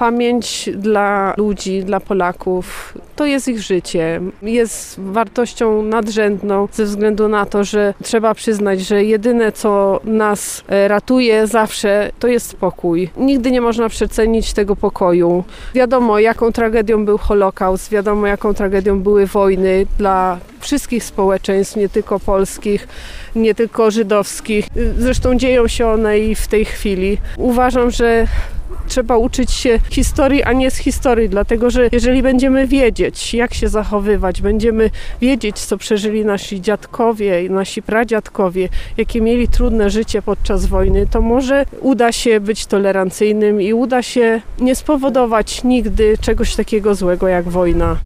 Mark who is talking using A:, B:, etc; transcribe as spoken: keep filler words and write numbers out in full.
A: Pamięć dla ludzi, dla Polaków, to jest ich życie. Jest wartością nadrzędną ze względu na to, że trzeba przyznać, że jedyne, co nas ratuje zawsze, to jest spokój. Nigdy nie można przecenić tego pokoju. Wiadomo, jaką tragedią był Holokaust, wiadomo, jaką tragedią były wojny dla wszystkich społeczeństw, nie tylko polskich, nie tylko żydowskich. Zresztą dzieją się one i w tej chwili. Uważam, że trzeba uczyć się historii, a nie z historii, dlatego że jeżeli będziemy wiedzieć, jak się zachowywać, będziemy wiedzieć, co przeżyli nasi dziadkowie i nasi pradziadkowie, jakie mieli trudne życie podczas wojny, to może uda się być tolerancyjnym i uda się nie spowodować nigdy czegoś takiego złego jak wojna.